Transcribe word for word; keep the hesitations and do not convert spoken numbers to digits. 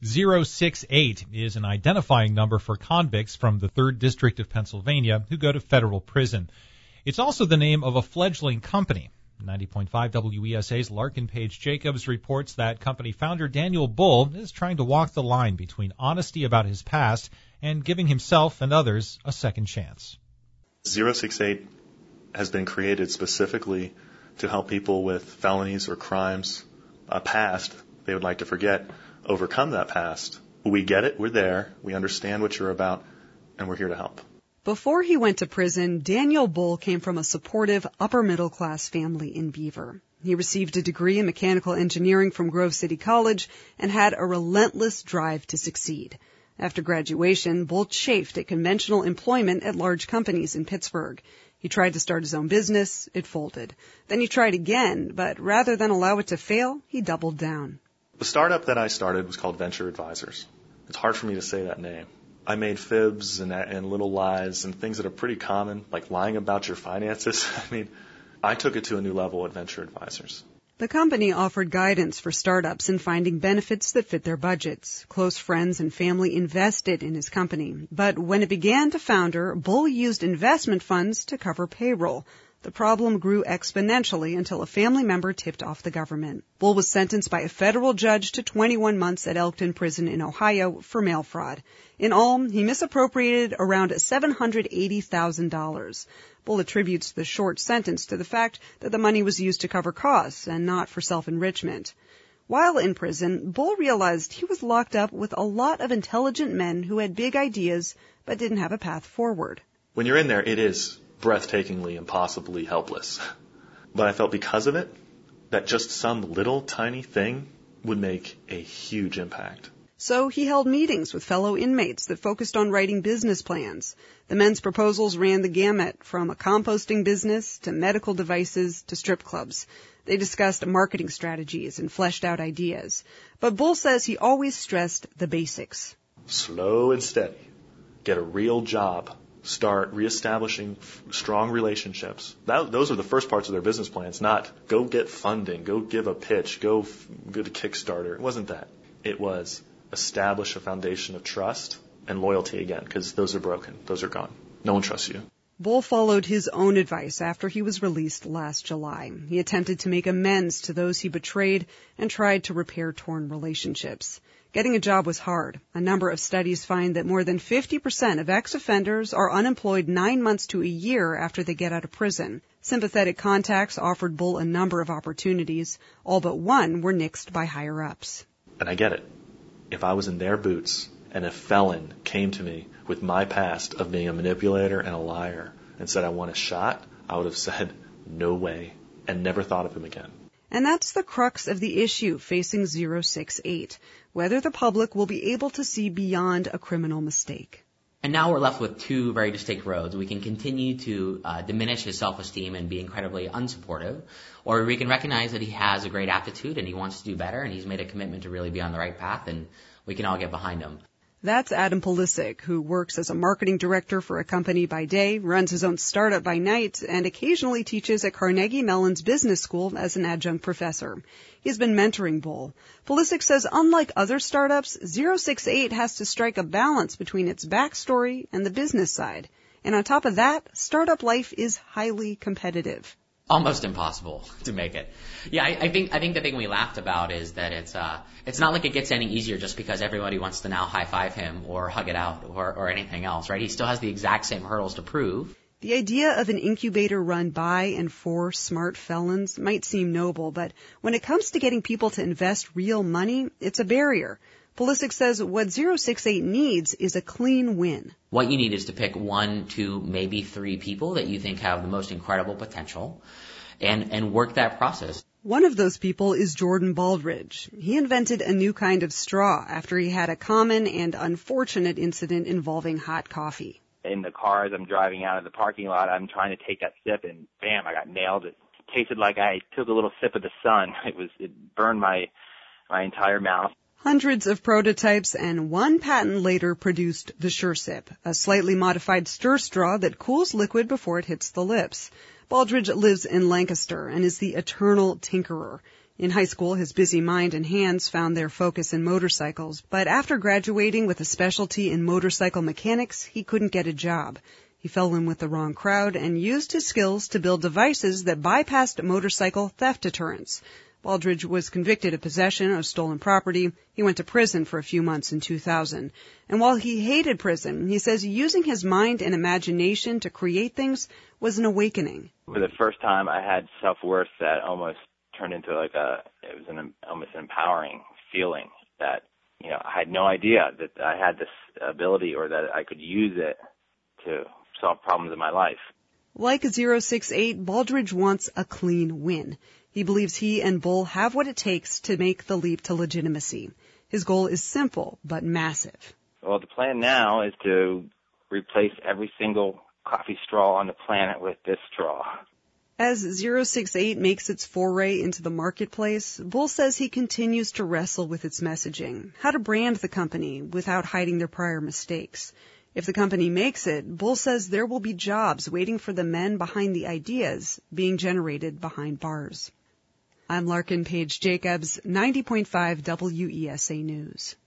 zero six eight is an identifying number for convicts from the third District of Pennsylvania who go to federal prison. It's also the name of a fledgling company. ninety point five W E S A's Larkin Page Jacobs reports that company founder Daniel Bull is trying to walk the line between honesty about his past and giving himself and others a second chance. zero six eight has been created specifically to help people with felonies or crimes, a past they would like to forget, overcome that past. We get it, we're there, we understand what you're about, and we're here to help. Before he went to prison, Daniel Bull came from a supportive upper-middle-class family in Beaver. He received a degree in mechanical engineering from Grove City College and had a relentless drive to succeed. After graduation, Bull chafed at conventional employment at large companies in Pittsburgh. He tried to start his own business. It folded. Then he tried again, but rather than allow it to fail, he doubled down. The startup that I started was called Venture Advisors. It's hard for me to say that name. I made fibs and, and little lies and things that are pretty common, like lying about your finances. I mean, I took it to a new level at Venture Advisors. The company offered guidance for startups in finding benefits that fit their budgets. Close friends and family invested in his company. But when it began to founder, Bull used investment funds to cover payroll. The problem grew exponentially until a family member tipped off the government. Bull was sentenced by a federal judge to twenty-one months at Elkton Prison in Ohio for mail fraud. In all, he misappropriated around seven hundred eighty thousand dollars. Bull attributes the short sentence to the fact that the money was used to cover costs and not for self-enrichment. While in prison, Bull realized he was locked up with a lot of intelligent men who had big ideas but didn't have a path forward. When you're in there, it is breathtakingly, impossibly helpless. But I felt because of it, that just some little tiny thing would make a huge impact. So he held meetings with fellow inmates that focused on writing business plans. The men's proposals ran the gamut, from a composting business to medical devices to strip clubs. They discussed marketing strategies and fleshed out ideas. But Bull says he always stressed the basics. Slow and steady. Get a real job. Start reestablishing strong relationships. That, those are the first parts of their business plans, not go get funding, go give a pitch, go, go to Kickstarter. It wasn't that. It was establish a foundation of trust and loyalty again, because those are broken. Those are gone. No one trusts you. Bull followed his own advice after he was released last July. He attempted to make amends to those he betrayed and tried to repair torn relationships. Getting a job was hard. A number of studies find that more than fifty percent of ex-offenders are unemployed nine months to a year after they get out of prison. Sympathetic contacts offered Bull a number of opportunities. All but one were nixed by higher-ups. And I get it. If I was in their boots and a felon came to me with my past of being a manipulator and a liar and said I want a shot, I would have said, no way, and never thought of him again. And that's the crux of the issue facing zero six eight, whether the public will be able to see beyond a criminal mistake. And now we're left with two very distinct roads. We can continue to uh, diminish his self-esteem and be incredibly unsupportive, or we can recognize that he has a great aptitude and he wants to do better and he's made a commitment to really be on the right path, and we can all get behind him. That's Adam Pulisic, who works as a marketing director for a company by day, runs his own startup by night, and occasionally teaches at Carnegie Mellon's Business School as an adjunct professor. He's been mentoring Bull. Pulisic says unlike other startups, zero six eight has to strike a balance between its backstory and the business side. And on top of that, startup life is highly competitive. Almost impossible to make it. Yeah, I, I think I think the thing we laughed about is that it's uh it's not like it gets any easier just because everybody wants to now high five him or hug it out or, or anything else, right? He still has the exact same hurdles to prove. The idea of an incubator run by and for smart felons might seem noble, but when it comes to getting people to invest real money, it's a barrier. Pulisic says what zero six eight needs is a clean win. What you need is to pick one, two, maybe three people that you think have the most incredible potential and, and work that process. One of those people is Jordan Baldridge. He invented a new kind of straw after he had a common and unfortunate incident involving hot coffee. In the car as I'm driving out of the parking lot, I'm trying to take that sip and bam, I got nailed. It tasted like I took a little sip of the sun. It was, it burned my, my entire mouth. Hundreds of prototypes and one patent later produced the SureSip, a slightly modified stir straw that cools liquid before it hits the lips. Baldridge lives in Lancaster and is the eternal tinkerer. In high school, his busy mind and hands found their focus in motorcycles, but after graduating with a specialty in motorcycle mechanics, he couldn't get a job. He fell in with the wrong crowd and used his skills to build devices that bypassed motorcycle theft deterrence. Baldridge was convicted of possession of stolen property. He went to prison for a few months in two thousand. And while he hated prison, he says using his mind and imagination to create things was an awakening. For the first time, I had self-worth that almost turned into like a, it was an almost an empowering feeling that, you know, I had no idea that I had this ability or that I could use it to solve problems in my life. Like zero six eight, Baldridge wants a clean win. He believes he and Bull have what it takes to make the leap to legitimacy. His goal is simple but massive. Well, the plan now is to replace every single coffee straw on the planet with this straw. As zero six eight makes its foray into the marketplace, Bull says he continues to wrestle with its messaging, how to brand the company without hiding their prior mistakes. If the company makes it, Bull says there will be jobs waiting for the men behind the ideas being generated behind bars. I'm Larkin Page Jacobs, ninety point five W E S A News.